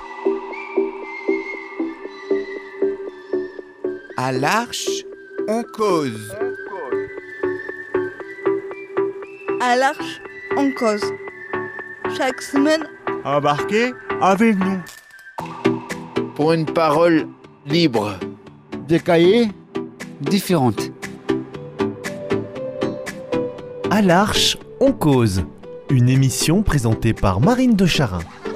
À l'Arche, on cause. À l'Arche, on cause. Chaque semaine, Embarquez avec nous. Pour une parole libre. Des cahiers différentes. À l'Arche, on cause. Une émission présentée par Marine de Charin.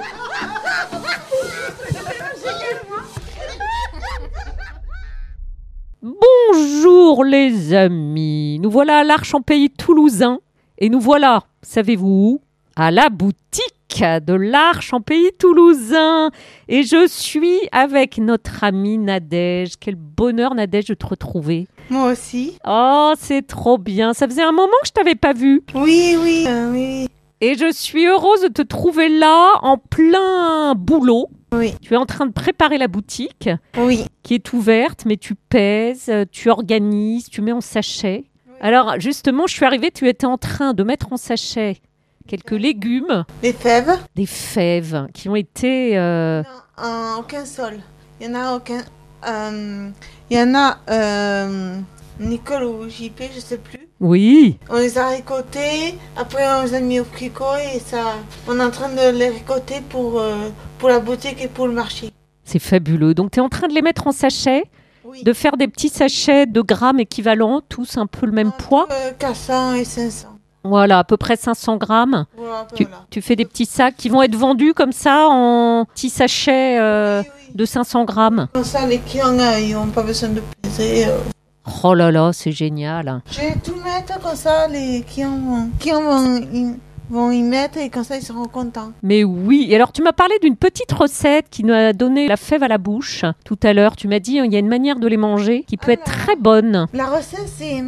Bonjour les amis, nous voilà à l'Arche en pays toulousain et nous voilà, savez-vous où ? À la boutique de l'Arche en pays toulousain. Et je suis avec notre amie Nadège. Quel bonheur Nadège de te retrouver. moi aussi. Oh, c'est trop bien, ça faisait un moment que je t'avais pas vue. Oui. Et je suis heureuse de te trouver là en plein boulot. Oui. Tu es en train de préparer la boutique Oui. qui est ouverte, mais tu pèses, tu organises, tu mets en sachet. Alors justement, je suis arrivée, tu étais en train de mettre en sachet quelques légumes, Les fèves, des fèves qui ont été... en aucun sol. Il y en a aucun. Il y en a Nicole ou JP, je sais plus. Oui, On les a récoltés, après on les a mis au fricot et ça, on est en train de les récolter pour la boutique et pour le marché. c'est fabuleux. Donc tu es en train de les mettre en sachet, Oui. de faire des petits sachets de grammes équivalents, tous un peu le même poids. 400 et 500. Voilà, à peu près 500 grammes. Voilà, Tu fais des petits sacs qui vont être vendus comme ça en petits sachets Oui. de 500 grammes. Comme ça, les clients, ils n'ont pas besoin de peser. Oh là là, c'est génial. Je vais tout mettre comme ça, les clients vont y mettre et comme ça, ils seront contents. Mais oui, et alors tu m'as parlé d'une petite recette qui nous a donné la fève à la bouche tout à l'heure. Tu m'as dit il y a une manière de les manger qui peut être très bonne. La recette, c'est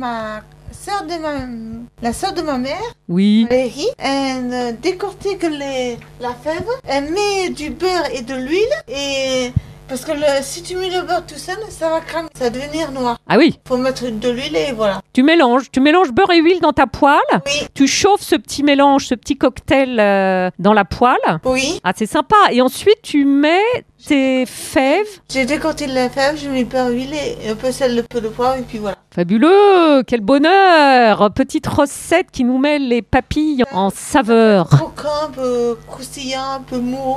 la sœur de ma mère, Oui, Valérie. Elle décortique la fève, elle met du beurre et de l'huile et... Parce que si tu mets le beurre tout seul, ça va cramer, ça va devenir noir. ah oui, Faut mettre de l'huile et voilà. tu mélanges beurre et huile dans ta poêle. Oui. Tu chauffes ce petit mélange, ce petit cocktail dans la poêle. Oui. Ah, c'est sympa. Et ensuite, tu mets tes fèves. J'ai décorté la fève, je mets beurre, huile et un peu sel, un peu de poivre et puis voilà. Fabuleux, quel bonheur. Petite recette qui nous met les papilles en saveur. Croquant, un peu croustillant, un peu mou.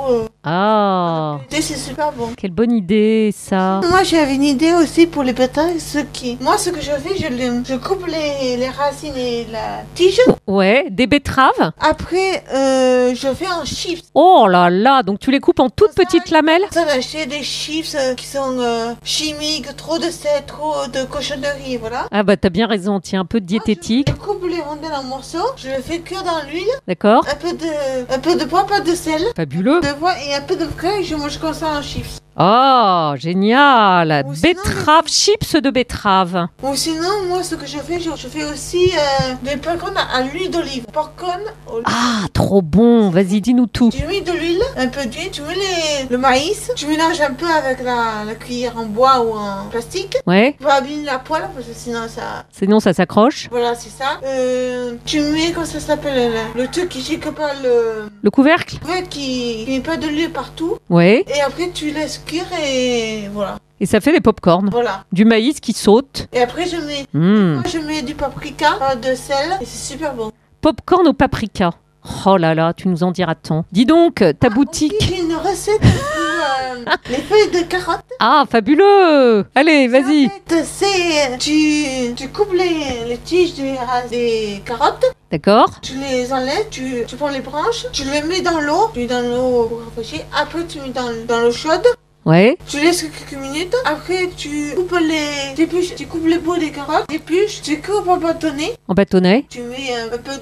Ah, C'est super bon. quelle bonne idée ça. Moi j'avais une idée aussi pour les betteraves. Moi ce que je fais, je coupe les racines et la tige. Ouais, des betteraves. Après je fais un chips. Oh là là, donc tu les coupes en toutes petites lamelles. Ça va acheter des chips qui sont chimiques, trop de sel, trop de cochonneries, voilà. Ah bah t'as bien raison, tiens, un peu de diététique, Je coupe les rondelles en morceaux, je les fais cuire dans l'huile, d'accord. un peu de poivre, pas de sel, Fabuleux. de poivre et un peu de beurre et je mange comme ça en chips. Oh, génial. Ou sinon, Betterave, chips de betterave. Ou sinon, moi ce que je fais aussi des popcorn à l'huile d'olive. Popcorn au Ah, trop bon, vas-y, dis-nous tout. Tu mets de l'huile, un peu d'huile, tu mets le maïs, tu mélanges un peu avec la cuillère en bois ou en plastique. Ouais, Tu vas abîmer la poêle parce que sinon ça... sinon ça s'accroche. Voilà, c'est ça. Tu mets, comment ça s'appelle, le truc qui chique pas Le couvercle. ouais, qui met pas de l'huile partout. Ouais, Et après tu laisses cuire et voilà. et ça fait des pop-corn. Voilà. Du maïs qui saute. Et après Mmh. je mets du paprika, de sel et c'est super bon. Pop-corn au paprika. Oh là là, tu nous en diras tant. Dis donc, ta boutique... J'ai une recette pour les feuilles de carottes. Ah, fabuleux. Allez, vas-y. En fait, c'est tu coupes les tiges des carottes, D'accord. tu les enlèves, tu prends les branches, tu les mets dans l'eau, pour rafraîchir. Après tu mets dans l'eau chaude. Ouais. Tu laisses quelques minutes. Après, tu coupes les épluches, tu coupes les bouts des carottes, épluches, tu coupes en bâtonnets. En bâtonnet. Tu mets un peu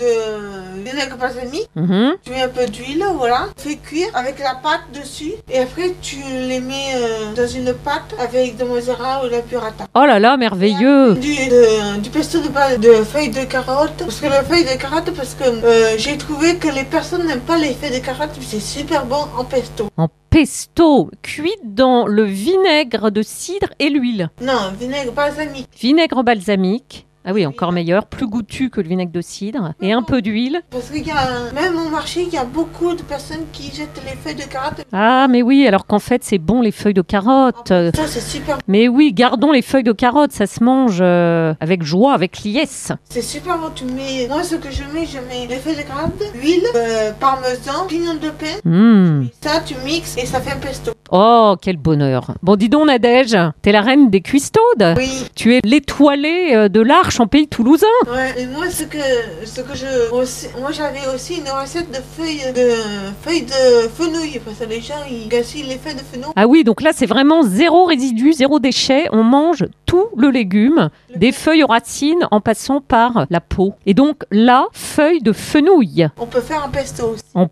de vinaigre balsamique. Mhm. Tu mets un peu d'huile, voilà. Fais cuire avec la pâte dessus. Et après, tu les mets dans une pâte avec de mozzarella ou de la burrata. Oh là là, merveilleux. Du pesto de feuilles de carottes. Parce que les feuilles de carottes, parce que j'ai trouvé que les personnes n'aiment pas les feuilles de carottes, mais c'est super bon en pesto. En pesto, cuit dans le vinaigre de cidre et l'huile. Non, vinaigre balsamique. Vinaigre balsamique Ah oui, encore meilleur, plus goûtu que le vinaigre de cidre. Et un peu d'huile. Parce qu'il y a, même au marché, il y a beaucoup de personnes qui jettent les feuilles de carottes. Ah, mais oui, alors qu'en fait, c'est bon les feuilles de carotte. Ça, c'est super. Mais oui, gardons les feuilles de carotte, ça se mange avec joie, avec liesse. C'est super bon. Moi, ce que je mets les feuilles de carotte, huile, parmesan, pignon de pain. Ça, tu mixes et ça fait un pesto. Oh, quel bonheur. Bon, dis donc, Nadège, t'es la reine des cuistaudes. Oui. Tu es l'étoilée de l'Arche en pays toulousain. Ouais, et moi, moi, j'avais aussi une recette de feuilles de fenouil. Parce que les gens, ils gaspillent les feuilles de fenouil. Ah oui, donc là, c'est vraiment zéro résidu, zéro déchet. On mange tout le légume, des feuilles aux racines en passant par la peau. Et donc là, feuilles de fenouil. On peut faire un pesto aussi. En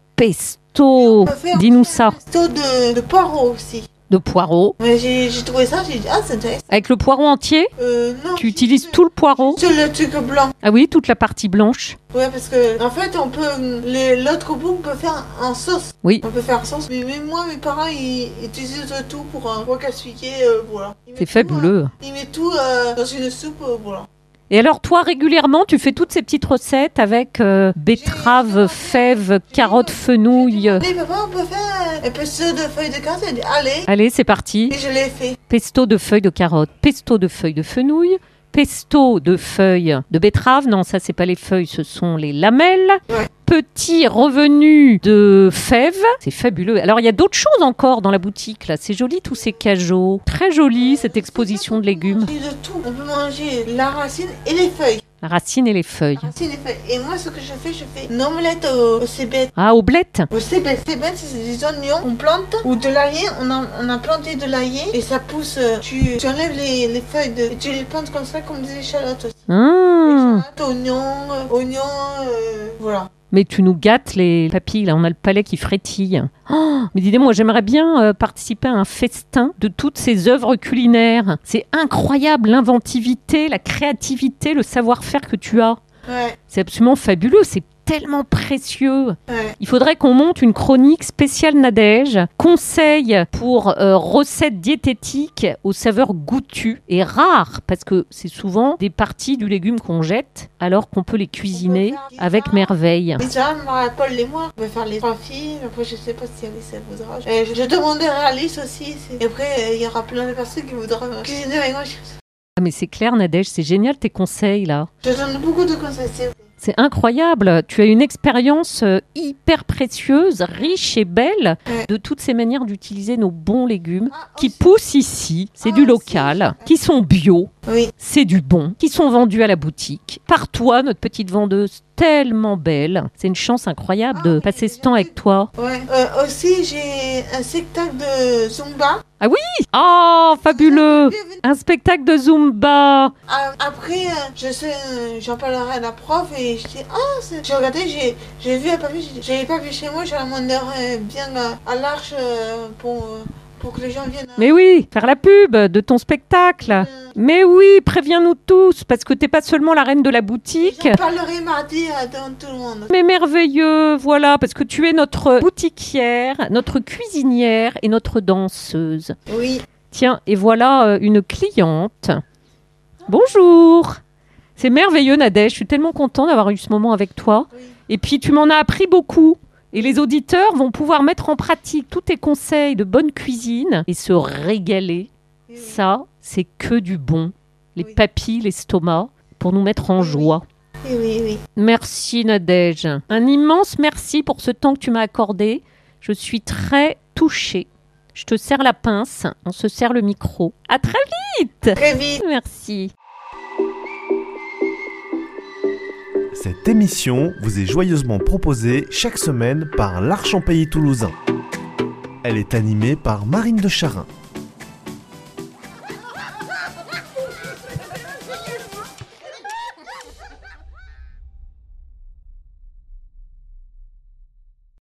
pesto. Dis-nous ça. Un pesto de poireaux aussi. De poireaux. Mais j'ai trouvé ça, j'ai dit, c'est intéressant. Avec le poireau entier? Non. Tu utilises tout le poireau? Sur le truc blanc. Ah oui, toute la partie blanche. Ouais, parce que en fait, l'autre bout, on peut faire en sauce. Oui. On peut faire en sauce. Mais même moi, mes parents, ils utilisent tout pour gaspiller, voilà. C'est fabuleux. Ils mettent tout dans une soupe, voilà. Et alors toi, régulièrement, tu fais toutes ces petites recettes avec betteraves, fèves, carottes, fenouil. Mais papa, on peut faire un pesto de feuilles de carotte. Elle dit, allez. Allez, c'est parti. Et je l'ai fait. Pesto de feuilles de carotte, pesto de feuilles de fenouil, pesto de feuilles de betterave. Non, ça, c'est pas les feuilles, ce sont les lamelles. Ouais. Petit revenu de fèves. C'est fabuleux. Alors, il y a d'autres choses encore dans la boutique, là. C'est joli, tous ces cajots. Très joli, cette exposition de légumes. On peut manger de tout. On peut manger la racine et les feuilles. La racine et les feuilles. Et moi, ce que je fais une omelette au cébette. Ah, aux blettes. Au cébette, c'est des oignons, on plante, ou de l'ail, on a planté de l'ail, et ça pousse, tu enlèves les feuilles, et tu les plantes comme ça, comme des échalotes aussi. Échalotes, oignons, voilà. Mais tu nous gâtes les papilles, là, on a le palais qui frétille. Oh, mais dis-moi, moi j'aimerais bien participer à un festin de toutes ces œuvres culinaires. C'est incroyable l'inventivité, la créativité, le savoir-faire que tu as. Ouais. C'est absolument fabuleux, c'est tellement précieux. Ouais. Il faudrait qu'on monte une chronique spéciale Nadège, conseils pour recettes diététiques aux saveurs goûtues et rares, parce que c'est souvent des parties du légume qu'on jette, alors qu'on peut les cuisiner avec merveille. Déjà, Paul et moi, on va faire les 3 filles. Après, je sais pas si Alice ça voudra. Je demanderai à Alice aussi. Et après, il y aura plein de personnes qui voudront cuisiner avec moi. Ah mais c'est clair Nadège, c'est génial tes conseils là. Je donne beaucoup de conseils. C'est incroyable, tu as une expérience hyper précieuse, riche et belle de toutes ces manières d'utiliser nos bons légumes qui poussent ici, c'est du local, qui sont bio, c'est du bon, qui sont vendus à la boutique. Par toi, notre petite vendeuse tellement belle, c'est une chance incroyable de passer ce temps avec toi. Ouais. Aussi, j'ai un spectacle de Zumba. Ah oui! Oh, fabuleux! Un spectacle de Zumba! Après, j'en parlerai à la prof et je dis, j'ai regardé, j'ai vu un papier, j'avais pas vu chez moi, je demanderai bien à l'Arche pour que les gens viennent. Mais oui, faire la pub de ton spectacle. Mais oui, préviens-nous tous, parce que t'es pas seulement la reine de la boutique. J'en parlerai mardi devant tout le monde. Mais merveilleux, voilà, parce que tu es notre boutiquière, notre cuisinière et notre danseuse. Oui. Tiens, et voilà une cliente. Bonjour. C'est merveilleux, Nadège, je suis tellement contente d'avoir eu ce moment avec toi. Oui. Et puis, tu m'en as appris beaucoup. Et les auditeurs vont pouvoir mettre en pratique tous tes conseils de bonne cuisine et se régaler. Oui. Ça, c'est que du bon. Les papilles, l'estomac, pour nous mettre en joie. Oui. Merci Nadège. Un immense merci pour ce temps que tu m'as accordé. Je suis très touchée. Je te serre la pince, on se serre le micro. À très vite. Très vite. Merci. Cette émission vous est joyeusement proposée chaque semaine par l'Arche en pays toulousain. Elle est animée par Marine de Charin.